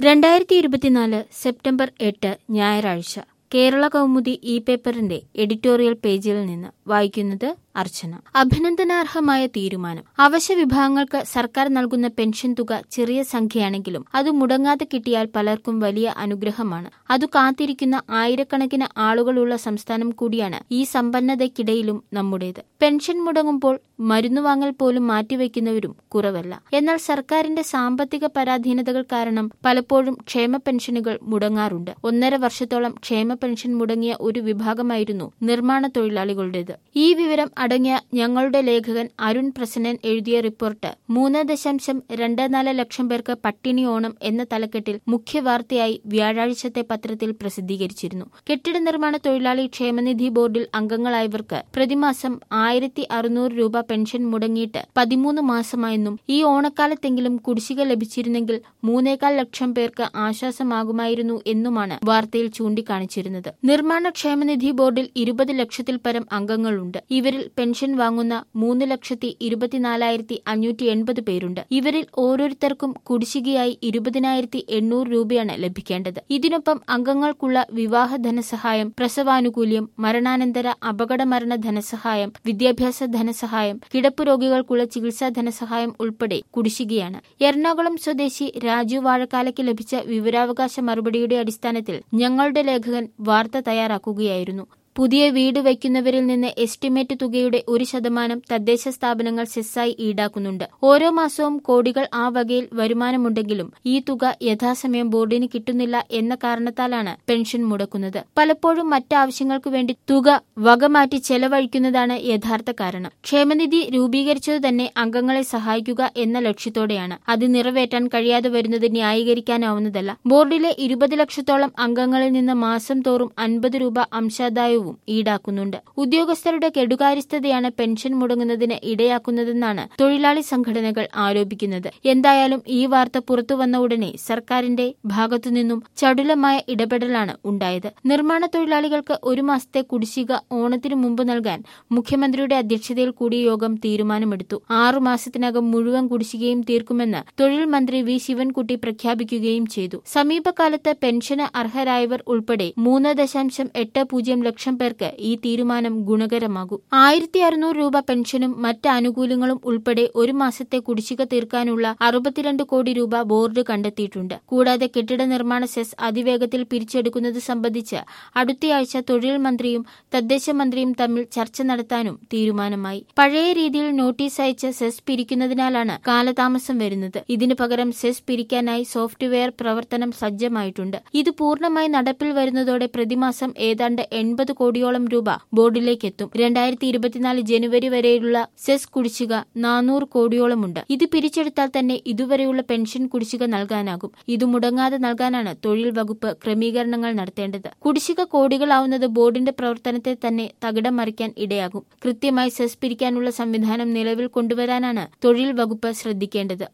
2024 September 8 ഞായറാഴ്ച കേരള കൗമുദി ഈ പേപ്പറിന്റെ എഡിറ്റോറിയൽ പേജിൽ നിന്ന് വായിക്കുന്നത് അർച്ചന. അഭിനന്ദനാർഹമായ തീരുമാനം. അവശ്യ വിഭാഗങ്ങൾക്ക് സർക്കാർ നൽകുന്ന പെൻഷൻ തുക ചെറിയ സംഖ്യയാണെങ്കിലും അത് മുടങ്ങാതെ കിട്ടിയാൽ പലർക്കും വലിയ അനുഗ്രഹമാണ്. അത് കാത്തിരിക്കുന്ന ആയിരക്കണക്കിന് ആളുകളുള്ള സംസ്ഥാനം കൂടിയാണ് ഈ സമ്പന്നതയ്ക്കിടയിലും നമ്മുടേത്. പെൻഷൻ മുടങ്ങുമ്പോൾ മരുന്നുവാങ്ങൽ പോലും മാറ്റിവെക്കുന്നവരും കുറവല്ല. എന്നാൽ സർക്കാരിന്റെ സാമ്പത്തിക പരാധീനതകൾ കാരണം പലപ്പോഴും ക്ഷേമ പെൻഷനുകൾ മുടങ്ങാറുണ്ട്. 1.5 വർഷത്തോളം ക്ഷേമ പെൻഷൻ മുടങ്ങിയ ഒരു വിഭാഗമായിരുന്നു നിർമ്മാണ തൊഴിലാളികളുടേത്. ഈ വിവരം അടങ്ങിയ ഞങ്ങളുടെ ലേഖകൻ അരുൺ പ്രസന്നൻ എഴുതിയ റിപ്പോർട്ട് 3.24 ലക്ഷം പേർക്ക് പട്ടിണി ഓണം എന്ന തലക്കെട്ടിൽ മുഖ്യവാർത്തയായി വ്യാഴാഴ്ചത്തെ പത്രത്തിൽ പ്രസിദ്ധീകരിച്ചിരുന്നു. കെട്ടിട നിർമ്മാണ തൊഴിലാളി ക്ഷേമനിധി ബോർഡിൽ അംഗങ്ങളായവർക്ക് പ്രതിമാസം 1,600 രൂപ പെൻഷൻ മുടങ്ങിയിട്ട് 13 മാസമായെന്നും ഈ ഓണക്കാലത്തെങ്കിലും കുടിശ്ശിക ലഭിച്ചിരുന്നെങ്കിൽ 3.25 ലക്ഷം പേർക്ക് ആശ്വാസമാകുമായിരുന്നു എന്നുമാണ് വാർത്തയിൽ ചൂണ്ടിക്കാണിച്ചിരുന്നത്. നിർമ്മാണ ക്ഷേമനിധി ബോർഡിൽ 20 ലക്ഷത്തിൽ പരം അംഗങ്ങളുണ്ട്. ഇവരിൽ പെൻഷൻ വാങ്ങുന്ന 3,24,580 പേരുണ്ട്. ഇവരിൽ ഓരോരുത്തർക്കും കുടിശ്ശികയായി 20,800 രൂപയാണ് ലഭിക്കേണ്ടത്. ഇതിനൊപ്പം അംഗങ്ങൾക്കുള്ള വിവാഹ ധനസഹായം, പ്രസവാനുകൂല്യം, മരണാനന്തര അപകടമരണ ധനസഹായം, വിദ്യാഭ്യാസ ധനസഹായം, കിടപ്പ് രോഗികൾക്കുള്ള ചികിത്സാ ധനസഹായം ഉൾപ്പെടെ കുടിശ്ശികയാണ്. എറണാകുളം സ്വദേശി രാജു വാഴക്കാലയ്ക്ക് ലഭിച്ച വിവരാവകാശ മറുപടിയുടെ അടിസ്ഥാനത്തിൽ ഞങ്ങളുടെ ലേഖകൻ വാർത്ത തയ്യാറാക്കുകയായിരുന്നു. പുതിയ വീട് വയ്ക്കുന്നവരിൽ നിന്ന് എസ്റ്റിമേറ്റ് തുകയുടെ 1% തദ്ദേശ സ്ഥാപനങ്ങൾ സെസ്സായി ഈടാക്കുന്നുണ്ട്. ഓരോ മാസവും കോടികൾ ആ വകയിൽ വരുമാനമുണ്ടെങ്കിലും ഈ തുക യഥാസമയം ബോർഡിന് കിട്ടുന്നില്ല എന്ന കാരണത്താലാണ് പെൻഷൻ മുടക്കുന്നത്. പലപ്പോഴും മറ്റാവശ്യങ്ങൾക്കു വേണ്ടി തുക വകമാറ്റി ചെലവഴിക്കുന്നതാണ് യഥാർത്ഥ കാരണം. ക്ഷേമനിധി രൂപീകരിച്ചത് തന്നെ അംഗങ്ങളെ സഹായിക്കുക എന്ന ലക്ഷ്യത്തോടെയാണ്. അത് നിറവേറ്റാൻ കഴിയാതെ വരുന്നത് ന്യായീകരിക്കാനാവുന്നതല്ല. ബോർഡിലെ 20 ലക്ഷത്തോളം അംഗങ്ങളിൽ നിന്ന് മാസം തോറും 50 രൂപ അംശാദായവും ഈടാക്കുന്നുണ്ട്. ഉദ്യോഗസ്ഥരുടെ കെടുകാര്യസ്ഥതയാണ് പെൻഷൻ മുടങ്ങുന്നതിന് ഇടയാക്കുന്നതെന്നാണ് തൊഴിലാളി സംഘടനകൾ ആരോപിക്കുന്നത്. എന്തായാലും ഈ വാർത്ത പുറത്തുവന്ന ഉടനെ സർക്കാരിന്റെ ഭാഗത്തുനിന്നും ചടുലമായ ഇടപെടലാണ് ഉണ്ടായത്. നിർമ്മാണ തൊഴിലാളികൾക്ക് 1 മാസത്തെ കുടിശ്ശിക ഓണത്തിനു മുമ്പ് നൽകാൻ മുഖ്യമന്ത്രിയുടെ അധ്യക്ഷതയിൽ കൂടിയ യോഗം തീരുമാനമെടുത്തു. 6 മാസത്തിനകം മുഴുവൻ കുടിശ്ശികയും തീർക്കുമെന്ന് തൊഴിൽ മന്ത്രി വി ശിവൻകുട്ടി പ്രഖ്യാപിക്കുകയും ചെയ്തു. സമീപകാലത്ത് പെൻഷന് അർഹരായവർ ഉൾപ്പെടെ 3.80 ലക്ഷം പേർക്ക് ഈ തീരുമാനം ഗുണകരമാകും. 1,600 രൂപ പെൻഷനും മറ്റ് ആനുകൂല്യങ്ങളും ഉൾപ്പെടെ 1 മാസത്തെ കുടിശ്ശിക തീർക്കാനുള്ള 62 കോടി രൂപ ബോർഡ് കണ്ടെത്തിയിട്ടുണ്ട്. കൂടാതെ കെട്ടിട നിർമ്മാണ സെസ് അതിവേഗത്തിൽ പിരിച്ചെടുക്കുന്നത് സംബന്ധിച്ച് അടുത്തയാഴ്ച തൊഴിൽ മന്ത്രിയും തദ്ദേശ മന്ത്രിയും തമ്മിൽ ചർച്ച നടത്താനും തീരുമാനമായി. പഴയ രീതിയിൽ നോട്ടീസ് അയച്ച് സെസ് പിരിക്കുന്നതിനാലാണ് കാലതാമസം വരുന്നത്. ഇതിനു പകരം സെസ് പിരിക്കാനായി സോഫ്റ്റ്വെയർ പ്രവർത്തനം സജ്ജമായിട്ടുണ്ട്. ഇത് പൂർണ്ണമായി നടപ്പിൽ വരുന്നതോടെ പ്രതിമാസം ഏതാണ്ട് 80 കോടിയോളം രൂപ ബോർഡിലേക്കെത്തും. 2024 ജനുവരി വരെയുള്ള സെസ് കുടിശ്ശിക 400 കോടിയോളമുണ്ട്. ഇത് പിരിച്ചെടുത്താൽ തന്നെ ഇതുവരെയുള്ള പെൻഷൻ കുടിശ്ശിക നൽകാനാകും. ഇത് മുടങ്ങാതെ നൽകാനാണ് തൊഴിൽ വകുപ്പ് ക്രമീകരണങ്ങൾ നടത്തേണ്ടത്. കുടിശ്ശിക കോടികളാവുന്നത് ബോർഡിന്റെ പ്രവർത്തനത്തെ തന്നെ തകിടം മറിക്കാൻ ഇടയാകും. കൃത്യമായി സെസ് പിരിക്കാനുള്ള സംവിധാനം നിലവിൽ കൊണ്ടുവരാനാണ് തൊഴിൽ വകുപ്പ് ശ്രദ്ധിക്കേണ്ടത്.